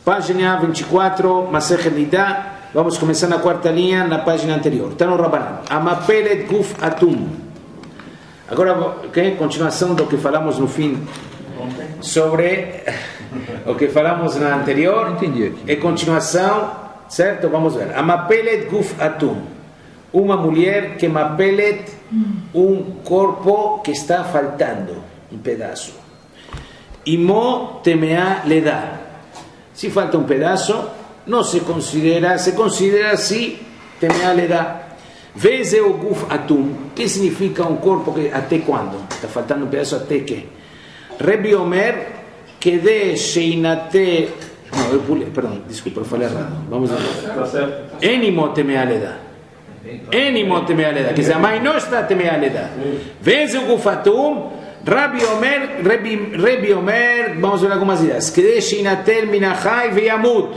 Página 24, Masechet Nidá. Vamos começar na quarta linha, na página anterior. Está no Rabanan. Amapelet Guf Atum. Agora, continuação do que falamos no fim sobre o que falamos na anterior. Entendi aqui. É continuação, certo? Vamos ver. Amapelet Guf Atum. Uma mulher que mapelet um corpo que está faltando um pedaço. Imo temea le dá. Se falta um pedaço, não se considera se temea le dá. Veze o guf atum. Que significa um corpo que até quando? Está faltando um pedaço até que? Rebi Omer que de sheinate. Não, eu pulei, perdão, desculpa, eu falei errado. Vamos ver. Enimo temea le dá. Enimo temea le dá. Quer dizer, a mãe não está temea le dá. Veze o guf atum. Rebi Omer, vamos ver algumas ideias. Que de sheinate minachai veyamut.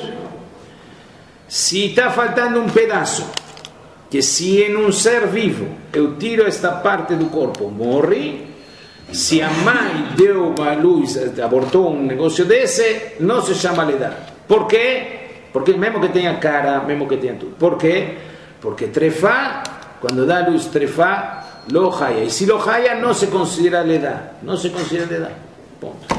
Se está faltando um pedaço, que se em um ser vivo eu tiro esta parte do corpo, morre. Se a mãe deu a luz, abortou um negócio desse, não se chama ledá. Por quê? Porque mesmo que tenha cara, mesmo que tenha tudo. Por quê? Porque trefá, quando dá luz trefá, lo haya. E se lo haya, não se considera ledá. Não se considera ledá. Ponto.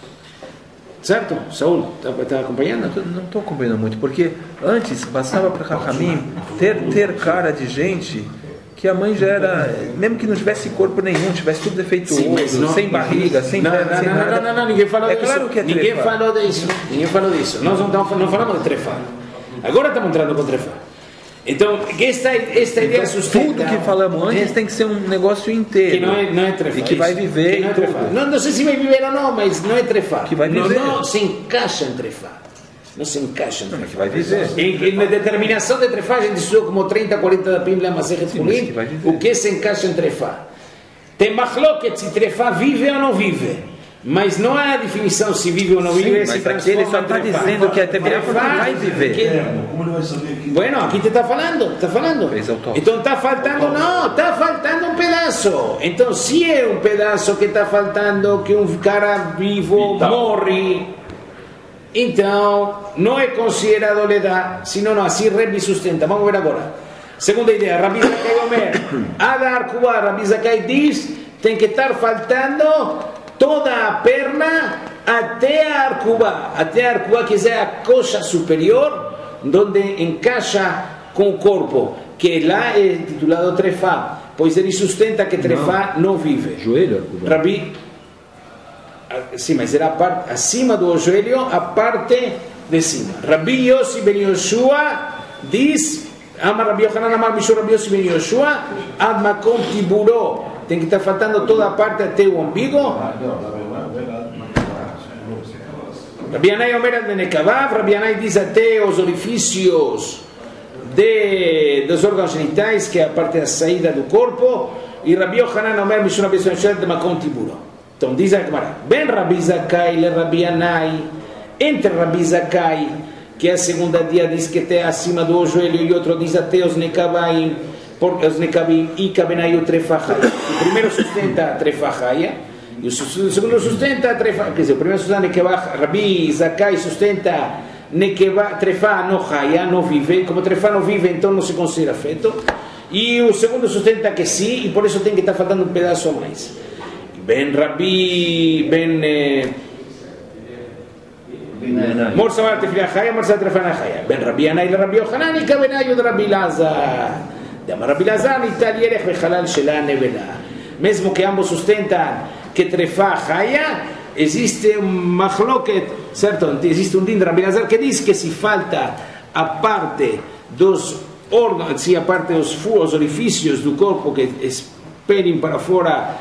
Certo? Saúl, está acompanhando? Não estou acompanhando muito, porque antes bastava para Chachamim ter cara de gente que a mãe já era, mesmo que não tivesse corpo nenhum, tivesse tudo defeituoso, sem barriga, sem perna, sem nada. Não, ninguém falou disso. Claro que é ninguém falou disso. Nós não falamos de trefar. Agora estamos entrando com trefar. Então, esta ideia sustenta. Tudo que falamos antes tem que ser um negócio inteiro. Que não é trefar. E que vai viver. Não, é trefar. Não sei se vai viver ou não, mas não é trefar. Que vai viver. Não se encaixa em trefar. Não se encaixa em trefar. Que vai viver. Em determinação de trefar, a gente estudou como 30, 40 da Bíblia, Masechet Chulin, o que se encaixa em trefar. Tem machloket se trefar vive ou não vive. Mas não há definição se vive ou não vive. Sim, mas aqui ele só está dizendo que até trefar vai viver. Bueno, aqui te está falando. Então está faltando, está faltando um pedaço. Então se é um pedaço que está faltando, que um cara vivo morre, então não é considerado ledá, senão não, assim Rebi sustenta. Vamos ver agora. Segunda ideia, Rabbi Zakai Omer, Adar Kuba, Rabbi Zakai diz, tem que estar faltando toda a perna até a arcubá. Até a arcubá, que é a coxa superior, onde encaixa com o corpo, que lá é titulado trefá, pois ele sustenta que trefá não vive. Joelho, arcubá. Rabi, sim, mas era a parte acima do joelho, a parte de cima. Rabi Yossi ben Yoshua diz, Amar Rabi Yohanan, Amar Mishur Rabi Yossi ben Yoshua, Ad Makom Tiburó. Tem que estar faltando toda a parte até o umbigo. Rabi Yanai Omer de Nekavav, Rabi Yanai diz até os orifícios dos órgãos genitais, que é a parte da saída do corpo. E Rabi Yohanan Omer Mishur Rabi Yossi de Makom Tiburó. Então diz a Gemara, ben Rabi Zakai le Rabi Yanai, entre Rabi Zakai, que a segunda dia diz que até acima do joelho, e outro diz até os Nekavaim, porque os Nekabim e Kabenai o trefahaya. O primeiro sustenta a trefahaya e o segundo sustenta a trefahaya. Quer dizer, o primeiro sustenta a nekevah. Rabi Zakai sustenta nekevah, trefah no haya, não vive. Como trefah não vive, então não se considera feito. E o segundo sustenta que sim, e por isso tem que estar faltando um pedaço a mais. Ben Rabi, Morsa Tefillah Haya, Morsa Trefah Haya. Ben Rabi Anai le Rabi Yohanan e Kabenai o Rabi Lazar. Mesmo que ambos sustentam que trefá haya, existe um machloket, certo? Existe um din de Rabbi Lazar que diz que se falta a parte dos órgãos, se a parte dos furos, orifícios do corpo que esperem para fora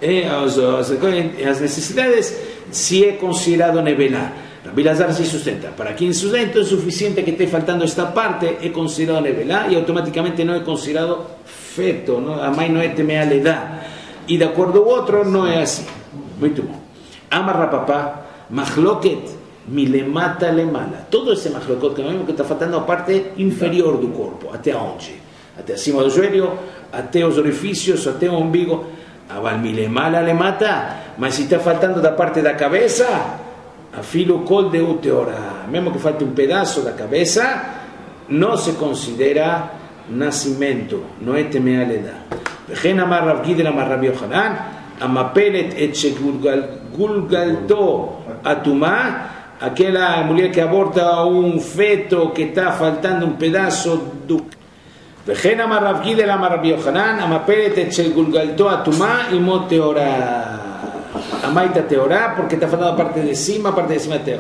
as necessidades, se é considerado nevelá. Rabbi Lazar se sustenta. Para quem sustenta é suficiente que esté faltando esta parte, é considerado nevelá e automaticamente não é considerado feto. Não? A mãe não é temea ledá. E de acordo ao outro, não é assim. Muito bom. Amarra papá, machloket, milemata lemala. Todo esse machloket que está faltando a parte inferior do corpo. Até onde? Até acima do joelho, até os orifícios, até o umbigo. Aval milemala lemata. Mas se está faltando da parte da cabeça, afilo kol de uteora. mesmo que falte um pedaço da cabeça, não se considera nascimento, não é temeá ledá. וכן אמר רב גידל אמר רבי יוחנן, המפלת את שגולגלתו הטומאה, aquela mulher que aborta um feto que está faltando um pedaço do... וכן אמר רב גידל אמר רבי יוחנן, המפלת את שגולגלתו הטומאה עמו טהורה. Amaita teorá, porque está faltando a parte de cima teorá.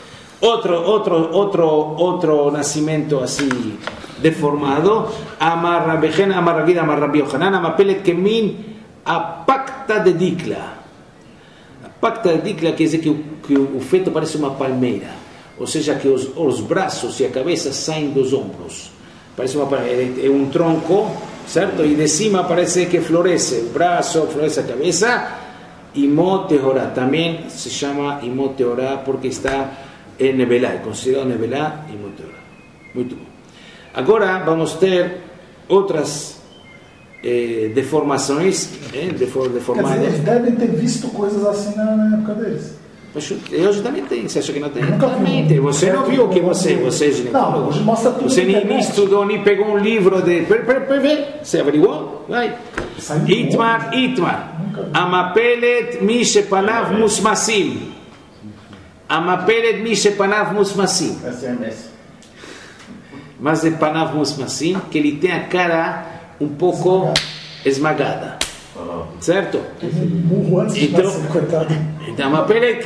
Otro nacimiento así deformado. Amar Rabbi Yohanan, amapelet kemin a pacta de dikla. A pacta de dikla quer dizer que o feto parece uma palmeira, ou seja, que os braços e a cabeça saem dos ombros. Parece uma palmeira, é um tronco, certo? E de cima parece que floresce o braço, floresce a cabeça. Imó Tehorá, también se llama Imó Tehorá porque está en Nevelá, considerado Nevelá Imó Tehorá. Muito bom. Agora vamos ter outras deformações, deformadas. Quer dizer, eles devem ter visto coisas assim na época deles. Hoje também tem, você acha que não tem? Também tem. Você não viu que você é ginecólogo? Não, hoje mostra tudo. Você nem estudou, nem pegou um livro de... Você averiguou? Vai. Itmar. Amapelet mi shepanav musmasim. Amapelet mi shepanav musmasim. Mas é panav musmasim, que ele tem a cara um pouco esmagada. Certo? Então, amapelet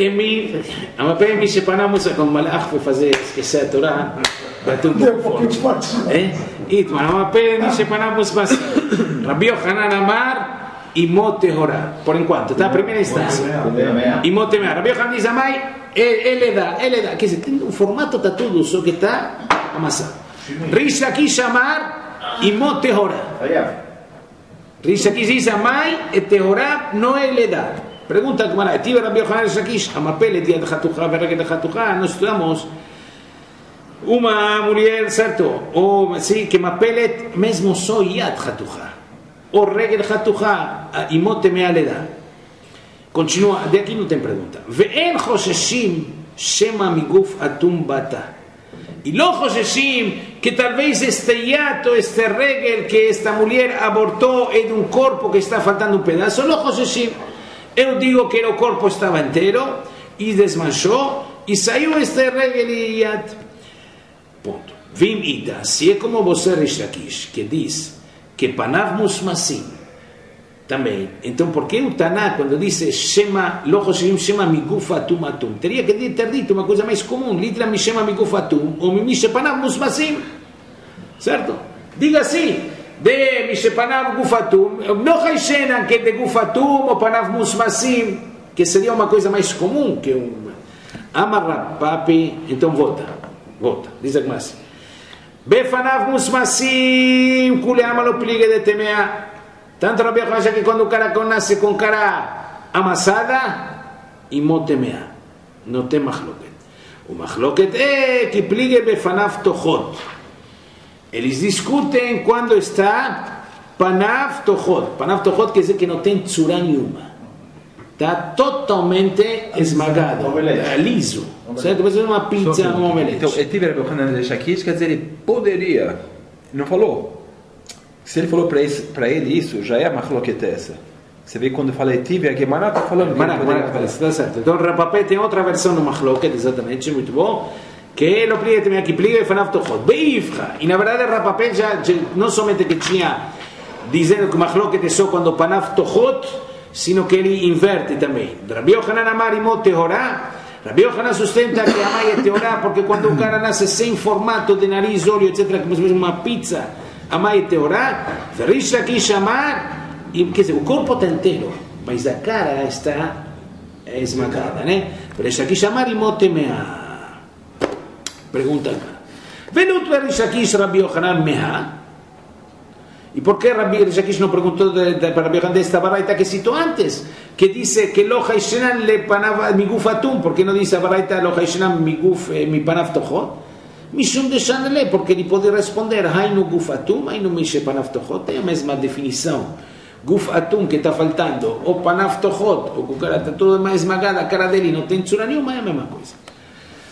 mi shepanav musmasim. Quando o Malach foi fazer esquecer a Torá, bateu um pouco forte. Itmar. Amapelet mi shepanav musmasim. Rabbi Yohanan amar Imó Tehorá, por enquanto, está a primeira instância. Imó Tehorá. Rabbi Yohanan diz a mãe, ele dá. Quer dizer, o formato está tudo, só que está amassado. Rish Lakish chamar Imó Tehorá. Rish Lakish diz a mãe, Tehorá não é ele dá. Pergunta como era, tive Rabbi Yohanan Rish Lakish, Amapele, dia de Hatuchá, verá que de Hatuchá, nós estudamos uma mulher, certo? Ou, sim, que Mapelet, mesmo só Yad Hatuchá. O regel Hatuchá, imote me aleda. Continua, de aqui não tem pergunta. Ve'en chosheshim shema miguf atum bata. E lo chosheshim que talvez este hiato, este regel que esta mulher abortou é de um corpo que está faltando um pedaço. Lo chosheshim. Eu digo que o corpo estava inteiro e desmanchou e saiu este regel e hiato. Ponto. Vim ida. Se é como você, Rish Lakish, que diz que panav musmasim também. Então, por que o Taná, quando diz Shema, lojo Shema miguf atum atum, teria que ter dito uma coisa mais comum, literalmente Shema miguf atum, ou mishe panav musmasim, certo? Diga assim, de mishe panav guf atum, não rechenan que de guf atum ou panav musmasim, que seria uma coisa mais comum que um amarra papi. Então, volta, diz aqui mais. Befanav musmasim, kuleama lo pligue de temea. Tanto Rabbi Yohanan acha que quando o cara nasce com cara amassada, imó temea. Não tem machloket. O machloket é que pligue befanav tochot. Eles discutem quando está panav tochot. Panav tochot quer dizer que não tem tzura nenhuma. Está totalmente esmagado, liso. Certo? Mas é uma pizza, um omelete. Então, tive Rabbi Yohanan deixa aqui, isso quer dizer, ele poderia, não falou? Se ele falou para ele isso, já é a machloket essa. Você vê quando fala tive, a Gemara está falando. Está certo. Então, o Rapapé tem outra versão do machloket, exatamente, muito bom, que ele pliga também aqui, pliga e fanav tochot. Beifra. E na verdade, o Rapapé já não somente que tinha dizendo que o machloket é só quando panav tochot, sino que ele inverte também. Rabbi Yohanan amar imó tehorá. Rabbi Yohanan sustenta que a mãe é tehorá porque quando o cara nasce sem formato de nariz, olho, etc., como se fosse uma pizza, a mãe é tehorá. Rish Lakish amar, quer dizer, o corpo está inteiro, mas a cara está esmagada, né? Rish Lakish amar imó temea. Pergunta agora. Venut Rish Lakish Rabbi Yohanan meha. E por que Rabbi Lakish não perguntou para Rabbi Yohanan desta baraita que citou antes? Que dice que lo haishenan le panav miguf atum. ¿Por que não diz a baraita lo haishenan miguf mi panav tochot? Mishum de Shanle, porque ele pode responder hainu guf atum, hainu mishe panav tochot. Tem a mesma definição. Guf atum que está faltando, ou panav tochot, ou que o cara está todo mais esmagado, a cara dele não tem tzura nenhuma, é a mesma coisa.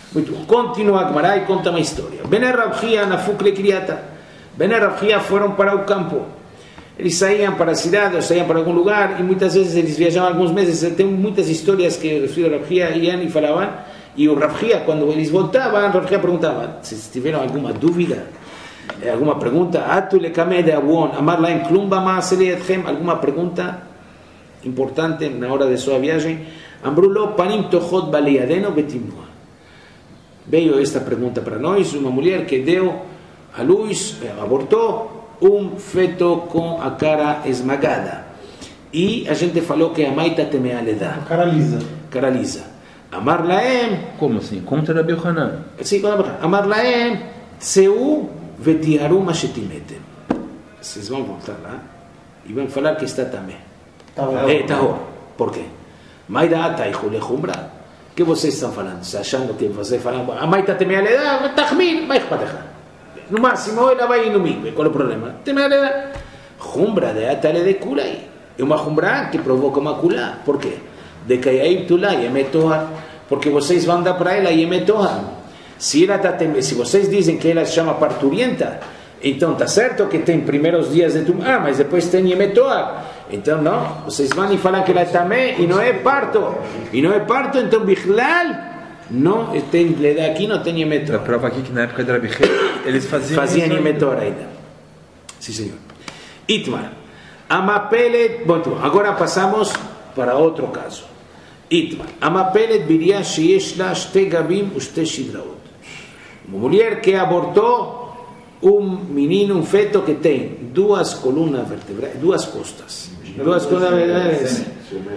Muito bom. Continua a Gemara e conta uma história. Bene Rabchia nafuk lekriata. Bene Rabchia foram para o campo. Eles saíam para a cidade ou saíam para algum lugar e muitas vezes eles viajavam alguns meses. Tem muitas histórias que os filhos de Rabchia iam e falavam. E o Rabchia, quando eles voltavam, Rabchia perguntava se tiveram alguma dúvida, alguma pergunta. Atu lekame de avon amar laim klumba maaseli etchem. Alguma pergunta importante na hora de sua viagem. Ambrulo panim tochot baliadeno betimnoa. Veio esta pergunta para nós, uma mulher que deu à luz, abortou feto com a cara esmagada. E a gente falou que a mãe está temealeda. Cara lisa. Cara lisa. Amar laem. Como assim? Conta Rabi Yohanan. Sim, amar laem, tseu vetiharu mashetimetem. Vocês vão voltar lá e vão falar que está também. Tahor. Por quê? Maida ataihu lechumbra. O que vocês estão falando? Se achando que você falando, a mãe está temealeda, tahmil, vai para no máximo ela vai no micro. Qual é o problema? Temealeda. Chumbra de atale de kulai. É uma chumbra que provoca uma kulá. Por quê? De que aí tu lá e emetohar. Porque vocês vão dar para ela e emetohar. Se vocês dizem que ela se chama parturienta, então está certo que tem primeiros dias de tumor, mas depois tem emetohar. Então não, vocês vão e falam que ela também e não é parto. E não é parto, então bichlal não tem, aqui não tem emetohar. A prova aqui que na época de Rabi eles faziam emetohar ainda. Sim, senhor. Itmar. Amapelet. Bom, agora passamos para outro caso. Itmar. Amapelet biria sheyesh la shte gabim ushte shidraot. Uma mulher que abortou menino, feto que tem duas colunas vertebrais, duas costas. Duas colunas vertebrais.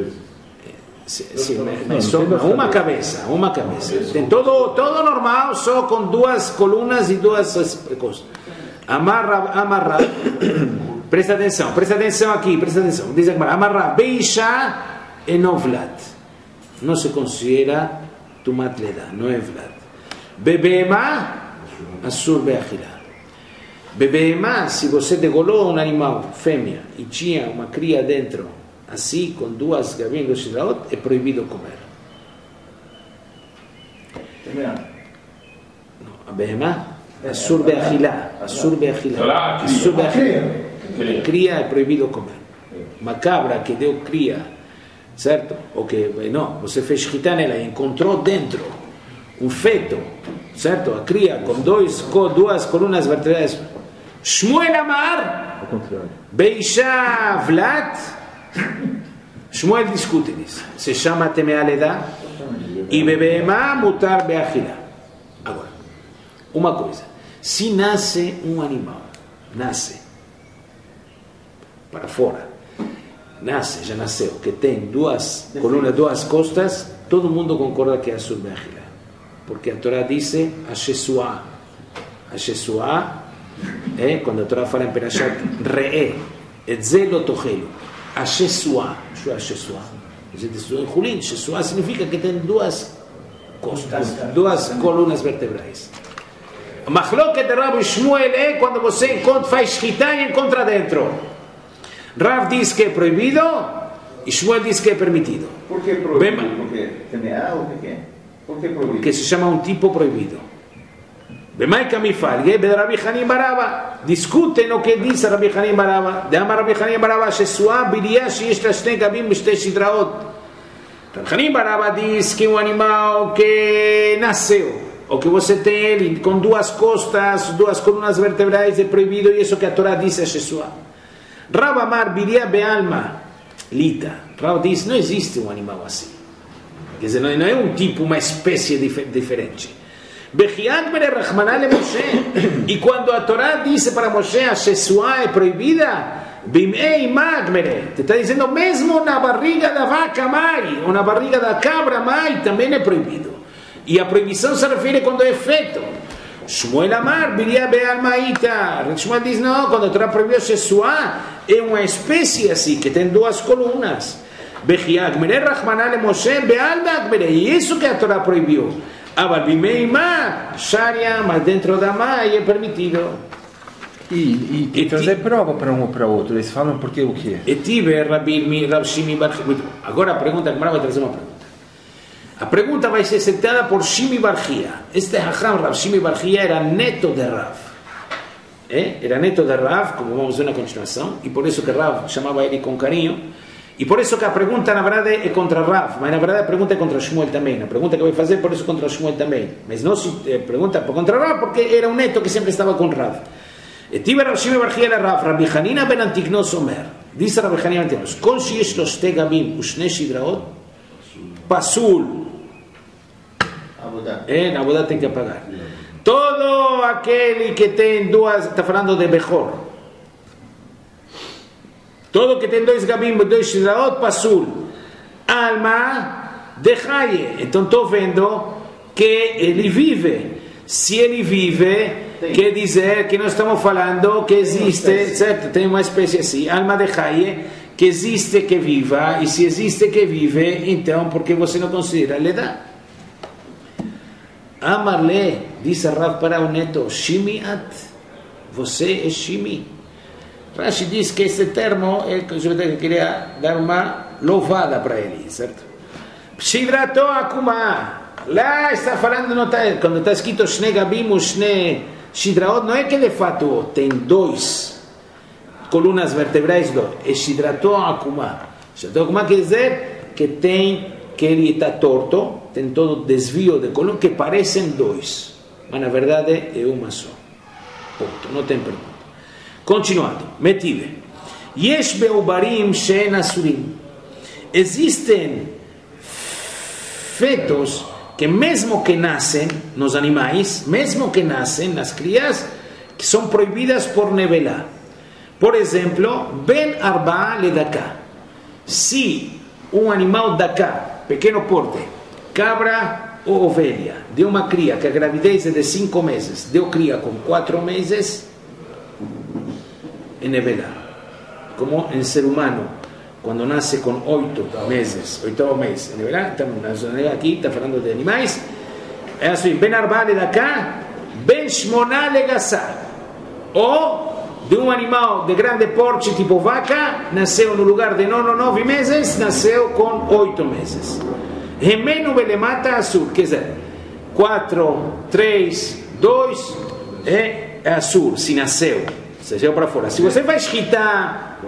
Uma cabeça. Tem todo normal, só com duas colunas e duas costas. Amarra. Presta atenção aqui. Diz aqui, amarra beisha enovlat. Não se considera tumat leda, não é vlad. Bebeema asur beachila. Bebeema, se você degolou um animal fêmea e tinha uma cria dentro, assim, com duas gavinhas de shidraot, é proibido comer. A bebeema, asur beachila. Cria é proibido comer. Uma cabra que deu cria, certo? Ou que, não, você fez shchita nela e encontrou dentro um feto, certo? A cria com duas colunas vertebrais. Shmuel Amar, Beisha Vlad. Shmuel discute nisso. Se chama temealeda e bebeema mutar beachila. Agora, uma coisa: se nasce um animal, para fora, já nasceu, que tem duas colunas, duas costas, todo mundo concorda que é a surbeachila, porque a Torá diz a Shesua. É quando a Torá fala em Perashat Re'e, Etzelo Tochelo, a Shesua. A gente estuda em Hulin, Shesua significa que tem duas costas, duas colunas vertebrais. A machloket de Rav Shmuel é quando você faz shchita e encontra dentro. Rav diz que é proibido e Shmuel diz que é permitido. Por que proibido? Porque se chama um tipo proibido. Discutem o que diz Rabbi Hanim Baraba. De Amar Rabbi Hanim Baraba, Shesua biria sheyesh la shte gabim ushte shidraot. Rabbi Hanim Baraba diz que um animal que nasceu, ou que você tem ele com duas costas, duas colunas vertebrais, é proibido, e isso que a Torá diz a Shesua. Rav Amar biria bealma lita. Rav diz, não existe um animal assim. Quer dizer, não é um tipo, uma espécie diferente. E quando a Torá disse para Moshe a Shesua é proibida, te está dizendo mesmo na barriga da vaca mãe ou na barriga da cabra mãe também é proibido. E a proibição se refere quando é feto. Shmuel Amar biria be'almaita. Shmuel diz não, quando a Torá proibiu Shesua é uma espécie assim que tem duas colunas. E isso que a Torá proibiu. Mas dentro da mãe é permitido. E trazer prova para um ou para outro. Eles falam porque o quê? Agora a pergunta que vai trazer uma pergunta. A pergunta vai ser sentada por Shimi Barjia. Este Hacham, Rav Shimi Barjia, era neto de Rav. Era neto de Rav, como vamos ver na continuação, e por isso que Rav chamava ele com carinho. E por isso que a pergunta, na verdade, é contra Rav, mas na verdade a pergunta é contra Shmuel também. A pergunta que vai fazer, por isso, contra Shmuel também. Mas não se pergunta contra Rav, porque era um neto que sempre estava com Rav. Tive Rav Shimi Barjia Rav, Rabbi Hanina ben Antiknos Omer. Diz Rabbi Hanina ben Antiknos, Kol sheyesh lo shte gabim ushne shidraot, pasul. Na Abodá tem que pagar. Todo aquele que tem duas, está falando de Bechor. Todo que tem dois gabim, dois shidraot, pasul. Alma de Haye. Então estou vendo que ele vive. Se ele vive, quer dizer que nós estamos falando que existe, certo? Tem uma espécie assim, alma de Haye, que existe, que viva. E se existe, que vive, então por que você não considera? Lhe dá. Amarle, disse Rav para o neto, Shimiat, você é Shimi. Rashi diz que esse termo é que eu queria dar uma louvada para ele, certo? Shidrato Akuma, lá está falando, quando está escrito Shne Gabim, Shne Shidraot, não é que de fato tem dois colunas vertebrais, é Shidrato Akuma. Shidrato Akuma quer dizer que tem, que ele está torto, tem todo desvio de coluna, que parecem dois, mas na verdade é uma só. Ponto, não tem pergunta. Continuando, Metive. Yesh beubarim she'en asurim. Existem fetos que mesmo que nascem nos animais, mesmo que nascem nas crias, que são proibidas por nevelá. Por exemplo, ben arba ledaka. Se um animal daká, pequeno porte, cabra ou ovelha, deu uma cria, que a gravidez é de 5 meses, deu cria com 4 meses, é nevelá. Como em ser humano, quando nasce com 8 meses, 8 meses, é nevelá. Então, aqui está falando de animais. É assim, ben arba ledaka, ben shmoná legassá. Ou de um animal de grande porte, tipo vaca, nasceu no lugar de 9 meses, nasceu com 8 meses. Remenu belemata assur, quer dizer, 4, 3, 2 é assur, se nasceu, se saiu para fora. Se você vai escritar,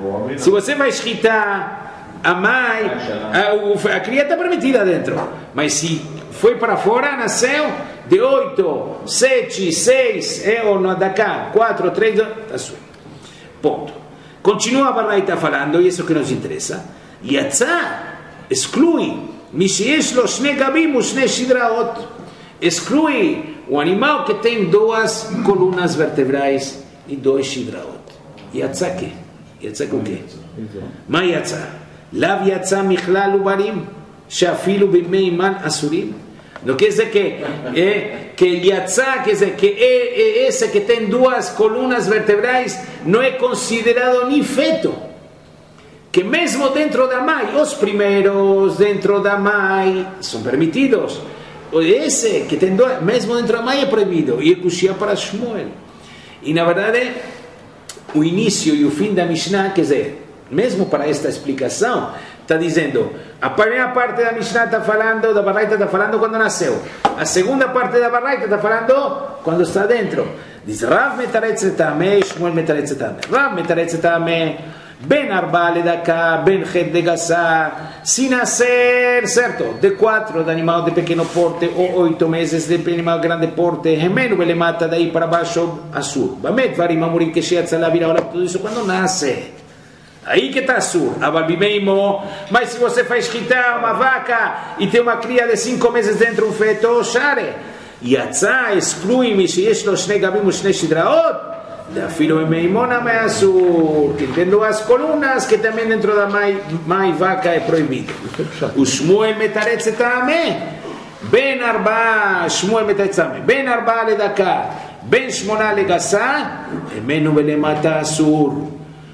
a mãe, a cria está permitida dentro, mas se foi para fora, nasceu de 8, 7, 6, ou no daqui, 4, 3, 2, assur. Ponto. Continua a Baraita falando, e isso que nos interessa. Yatzá exclui Misheyesh lo shne gabim u shne shidraot. Exclui o animal que tem 2 colunas vertebrais e 2 shidraot. Yatzá que? Yatzá com o quê? Ma yatzá? Lav yatzá michlal ubarim sheafilu bimei iman asurim. Não quer dizer que Yatzá, quer dizer que esse que tem 2 colunas vertebrais não é considerado nem feto. Que mesmo dentro da mãe, os primeiros dentro da mãe são permitidos. Esse que tem 2, mesmo dentro da mãe é proibido. E é Kushia para Shmuel. E na verdade, o início e o fim da Mishnah, quer dizer, mesmo para esta explicação, está dizendo, a primeira parte da Mishnah está falando, da Baraita está falando quando nasceu. A segunda parte da Baraita está falando quando está dentro. Diz, Rav metaretz etame, Shmuel metaretz etame. Rav metaretz etame, ben arba ledaka, ben het de gassá, se nascer, certo, de 4 de animal de pequeno porte, ou 8 meses de animal de grande porte, remeno ele mata daí para baixo, assur. Bamet varim amurim que sheatza la vira, olha tudo isso quando nasce. Aí que está assur, mas se você faz escritar uma vaca e tem uma cria de 5 meses dentro um feto, share. Yatzá exclui-me se este lo shne gabim u shne shidraot, da filo meimona me assur, que tem 2 colunas que também dentro da mãe vaca é proibido. O Shmuel metaretz etame, ben arba, Shmuel metaretz etame, ben arba ledaka, ben shmona legassá, emenu belemata assur.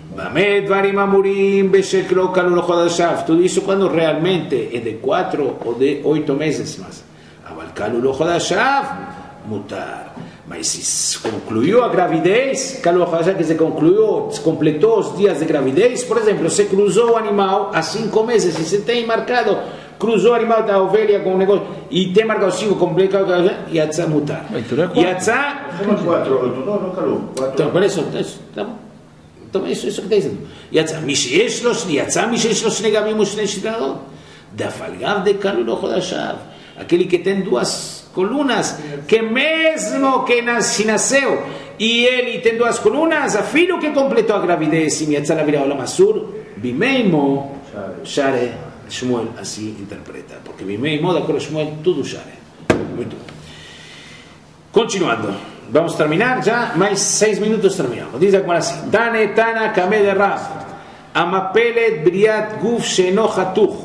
Tudo isso quando realmente é de 4 ou de 8 meses, mas mutar. Mas se concluiu a gravidez, quer dizer, completou os dias de gravidez, por exemplo, se cruzou o animal há 5 meses e se tem marcado cruzou o animal da ovelha com um negócio e tem marcado 5 complicado, Yatzá mutar. Yatzá. Sono 4, no, calou. Então, por isso, tá bom. Então, isso que está dizendo. Yatzá, Mishesh los negavim ushne shidradot. Da falgav de kalu lo chodashav. Aquele que tem 2 colunas, que mesmo que nasceu e ele tem 2 colunas, a filho que completou a gravidez e Yatzá la virá olam asur, bimeimo share. Shmuel assim interpreta, porque bimeimo, de acordo a Shmuel, tudo share. Muito bom. Continuando, vamos terminar já, mais 6 minutos terminamos. Diz agora assim: Tane Tana Kame de Rav, Amapelet Briat Guf Sheno Hatuch.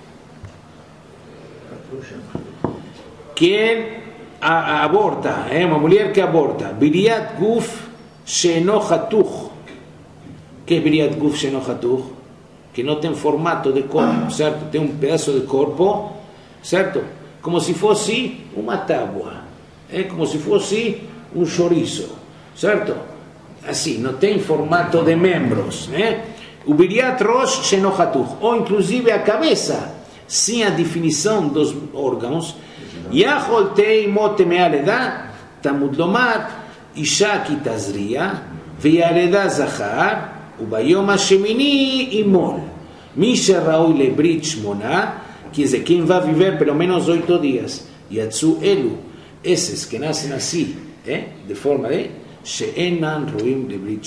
Quem aborta, uma mulher que aborta, Briat Guf Sheno Hatuch. Que é Briat Guf Sheno Hatuch? Que não tem formato de corpo, certo? Tem um pedaço de corpo, certo? Como se fosse uma tábua, como se fosse um chouriço, certo? Assim, não tem formato de membros, o Biriat Rosh Sheno Hatuch, ou inclusive a cabeça, sem a definição dos órgãos, Yachol Tei Mote Me'aleda, Tamud Lomar, Isha Ki Tazria, Ve'aleda Zachar, וביום השמיני אימול מי שראוי לברית 8 que dizer, quem vai viver pelo menos 8 dias יצאו אלו esses que nascem assim de forma de שאינן ראויים לברית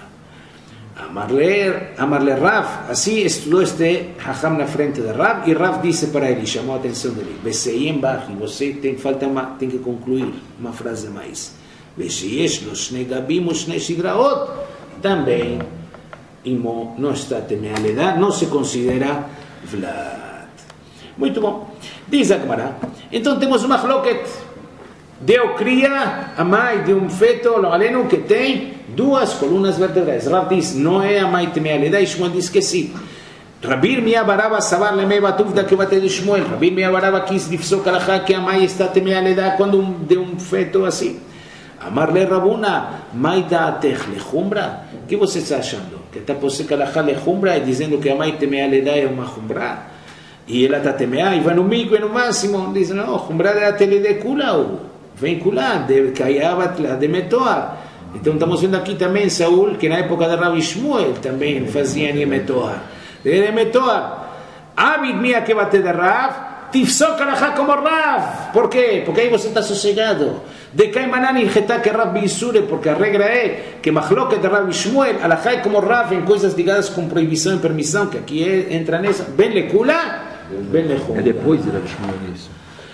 8 Amarle Rav, assim estudou este Hacham na frente de Rav, e Rav disse para ele, chamou a atenção dele, Veseiem Bach, você tem que concluir uma frase mais, Veseyesh lo shne gabim ushne shidraot, também Imo não está temealidade, não se considera Vlad. Muito bom. Diz a Gemara. Então temos uma machloket. Deu cria a mãe de um feto aleno que tem 2 colunas vertebrais. Rav diz, não é a mãe temealidade, e Shmuel diz que sim. Rabbi Irmia Baraba sabar lemei batuv da que bate de Shmuel. Rabbi Irmia Baraba quis difsok alachá que a mãe está temealidade quando de um feto assim. Amarle Rabuna, mãe da atech lechumbra. O que você está achando? Que está posek alachá lechumbra e dizendo que a mãe temealidade é uma chumbra? E ela está temeada e vai no mico e no máximo. Diz, não, chumbra é a tele de kula, vem kula, de kaiabat de metoar. Então estamos vendo aqui também Saul, que na época de Rabi Shmuel também fazia Yemetoar. De Yemetoar, Abid Mia que bate de Rav, Tifsok alachá como Rav. Por quê? Porque aí você está sossegado. De Kaimanan injetá que Rav Bisure, porque a regra é que Machloket de Rabi Shmuel, alachá é como Rav em coisas ligadas com proibição e permissão, que aqui entra nessa. Ben le kula, ben le chumra. É depois de Rabi Shmuel isso.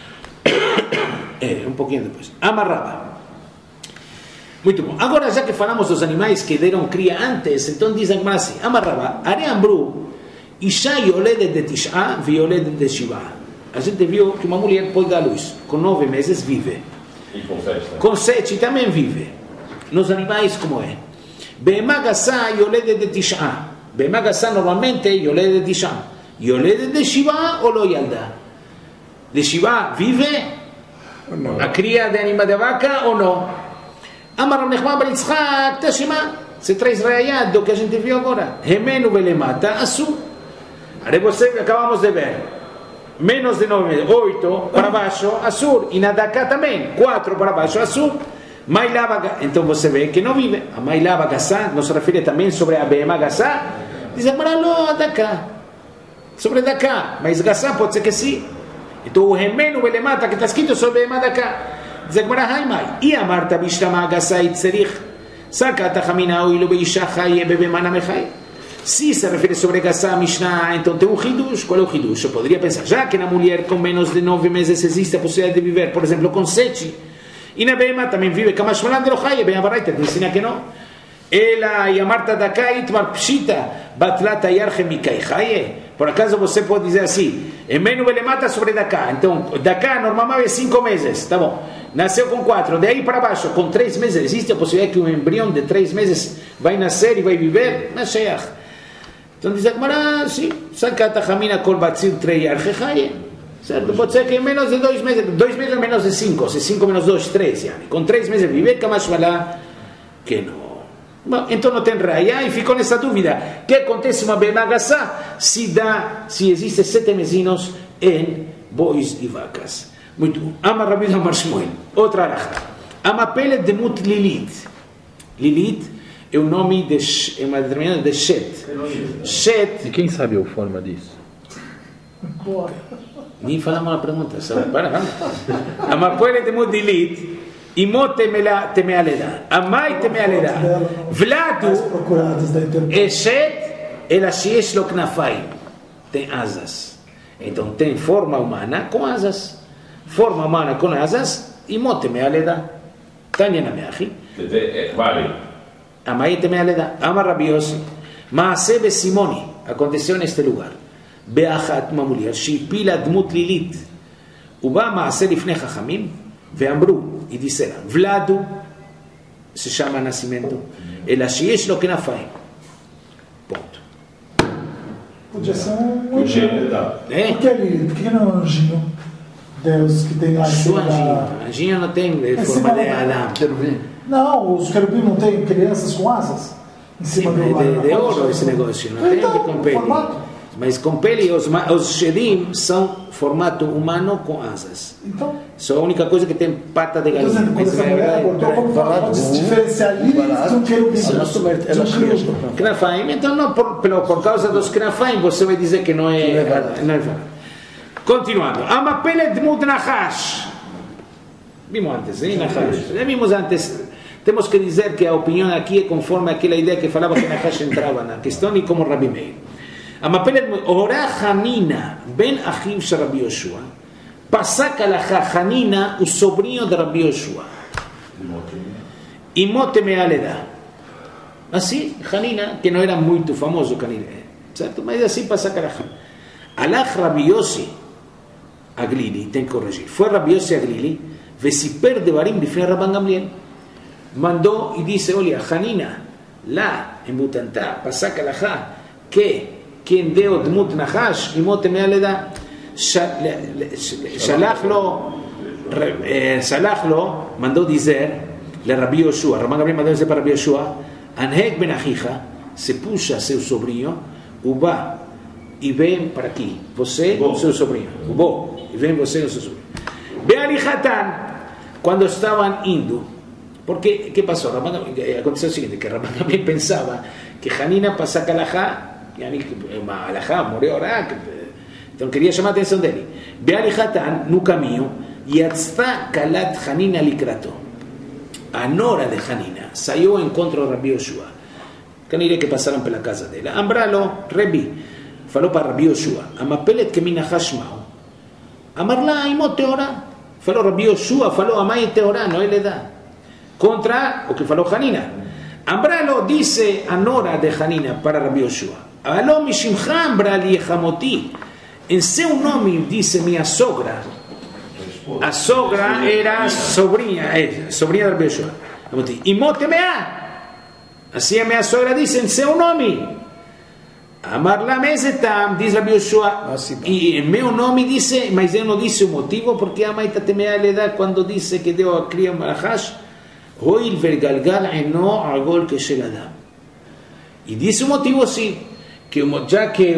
Um pouquinho depois. Amarraba. Muito bom. Agora, já que falamos dos animais que deram cria antes, então dizem mais assim, Amarraba, Areambru, Isha yoledet de Tisha e yoledet de Shiva. A gente viu que uma mulher pode dar luz, com 9 meses vive. E com 7. Com 7 também vive. Nos animais, como é? Be'ema gassá yoledet de Tisha. Be'ema gassá normalmente yoledet de Tisha. Yoledet de Shiva ou lo yalda? De Shiva vive? A cria de anima de vaca ou não? Amar Nechma ben Yitzchak, Tashima, se traz raiado do que a gente viu agora. Remenu velemata, asu. Aí você acabamos de ver. Menos de 9 meses, 8 para baixo, asur. E na Daká também, 4 para baixo, asur. Mailava, então você vê que não vive. A Mailava Gassá, não se refere também sobre a Behemá Gassá. Diz para não a Daká. Sobre Daká, mas Gassá pode ser que sim. Então o Remenu velemata que está escrito sobre Behemá Daká. זה גמרא היימאי, אי אמרת בשתמה גסה צריך, סקה תחמינה אוי לו באישה חיה בבמנה מחיה. Se se refere sobre Gassá, Mishnah, então tem um hidush. Qual é o hidush? Eu poderia pensar, já que na mulher com menos de 9 meses existe a possibilidade de viver, por exemplo, com 7, e na Behemá também vive, Kamash Malan de Lochaya, bem a Baraita, te ensina que não. Ela, e a Marta Daká, Itmar Pshita, Batlata Yarche Mikai Chaye. Por acaso você pode dizer assim, Emenu Belemata sobre Daká. Então, Daká normalmente é 5 meses, tá bom. Nasceu com 4, daí para baixo, com 3 meses, existe a possibilidade que um embrião de 3 meses vai nascer e vai viver? Não sei. Então diz a Gemara, sim, Sakata Hamina Kol Batzil Trei Yarche Chaye. Certo? Pode ser que em menos de 2 meses, 2 meses menos de 5, se 5 menos 2, 3, yani. Com 3 meses viver, Kamash Malá, que não. Bom, então não tem raia e ficou nessa dúvida. O que acontece uma Behemá Gassá se existe 7 mesinos em bois e vacas. Muito bom. Ama Rabi Amar Shmuel. Outra alahá. Ama Pelet Demut Lilit. Lilit é o nome é uma determinada de Shet. Shet. E quem sabe a forma disso? Nem falamos na pergunta. Para. Ama Pelet Demut Lilit. Imot temea leda. Amai temea leda. Vladu é Shet. Ela sheesh lo knafaim. Tem asas. Então tem forma humana com asas. Forma humana com asas. Imot temea leda. Tanya na meachi. Vale. Amai temea leda. Ama Rabbi Yossi. Maaseh besimoni. Aconteceu neste lugar. Beachat uma mulher. Shipila dmut lilit. Uba maaseh lifnei chachamim. Veambru. E disseram. Vladu. Se chama nascimento. Ela sheesh lo knafaim. Ponto. Podia ser um anjinho. Por que ele? Por que não é um anjinho? Deus que tem lá em cima da... Anjinho não tem forma de Adam. Não, os querubim não têm crianças com asas? Em cima do de ouro esse negócio, não tem com pele. Mas com pele, os shedim são formato humano com asas. Então... Só a única coisa que tem pata de galinha. Quando essa mulher abordou, como pode se diferenciar ali de um querubim? Knafaim, então não, por causa dos Knafaim você vai dizer que não é verdade. Continuando. Ama Pelet Dmut Nahash. Vimos antes, Nahash. Já vimos antes. Temos que dizer que a opinião aqui é conforme aquela ideia que falava que Nahash entrava na questão e como Rabbi Meir. Ama Pelet Ora Hanina ben Achiv de Rabbi Yoshua. Pasak alahá Hanina, o sobrinho de Rabbi Yoshua. Imote mealeda. Assim, Hanina, que não era muito famoso, certo? Mas assim pasak alahá. Alach Rabbi Yossi Aglili, tem que corrigir. Foi Rabbi Yossi Aglili, vesiper devarim bifnei Rabban Gamliel. Mandou e disse, olha, Hanina, lá em Butantá, pasak alahá, que quem deu Dmut Nahash, Imote mealeda, שלח לו, mandou dizer Rabbi Yoshua, Rabban Gamliel mandou dizer para Rabbi Yoshua, Anheg ben Achicha, se puxa seu sobrinho, Uba, e vem para aqui, você e seu sobrinho, Ubo, e vem você e seu sobrinho. Be'alihatan, quando estavam indo, porque, que passou? Aconteceu o seguinte, que Rabban Gamliel pensava que Hanina pasaka alahá, uma alahá, morreu orá, então queria chamar a atenção dele. Be'alihatan, no caminho, Yatzta kalat Hanina likrato. A nora de Hanina saiu ao encontro de Rabbi Yoshua. Caniré que passaram pela casa dela. Ambralo, Rebi, falou para Rabbi Yoshua, Amapelet que mina hashmao. Amarla imot teorá. Falou Rabbi Yoshua, falou amai teorá, não ele dá. Contra o que falou Hanina. Ambralo disse a nora de Hanina para Rabbi Yoshua. Aló mishimcha ambrali echamoti. Em seu nome disse minha sogra. A sogra era sobrinha de Rabbi Yoshua. Imote mea. Assim a minha sogra disse em seu nome. Amar la mesetam, diz Rabbi Yoshua. E em meu nome disse, mas eu não disse o motivo, porque a mãe tatemea lhe dá quando disse que deu a cria Malachash. Hoil vergalgal eno agol que shel adam. E disse o motivo sim, que já que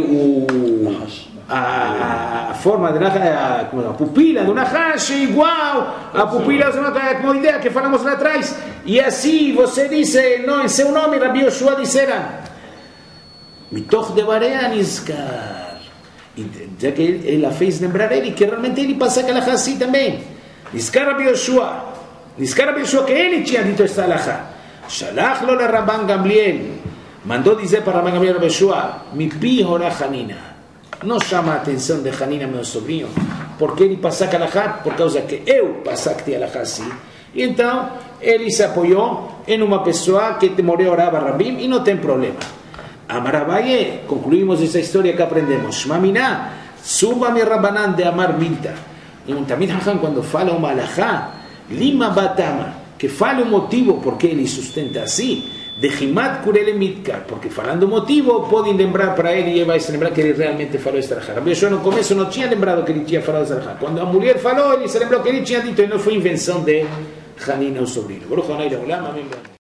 a forma de a pupila do Nahash é igual a pupila como a ideia que falamos lá atrás, e assim você disse não, em seu nome Rabbi Yoshua dissera mitoch de barea nizkar, já que ela fez lembrar ele que realmente ele passa aquela assim também. Nizkar Rabbi Yoshua que ele tinha dito esta alahá. Shalach lo le Rabban Gamliel, mandou dizer para Rabban Gamliel Rabbi Yoshua, mi pi hora Hanina. Não chama a atenção de Hanina, meu sobrinho, porque ele passa a alahá, por causa que eu passei a alahá assim. E então ele se apoiou em uma pessoa que morreu orava Rabim e não tem problema. Amar Abaye, concluímos essa história que aprendemos. Shmamina, suba mi Rabbanan de Amar Milta. E um Tamid Hacham, quando fala uma alahá, Lima Batama, que fala o motivo porque ele sustenta assim. De Himat Kurele Mitkar, porque falando o motivo podem lembrar para ele e vai se lembrar que ele realmente falou esta alahá. Rabbi Yoshua no começo não tinha lembrado que ele tinha falado esta alahá. Quando a mulher falou, ele se lembrou que ele tinha dito e não foi invenção de Hanina, o sobrinho.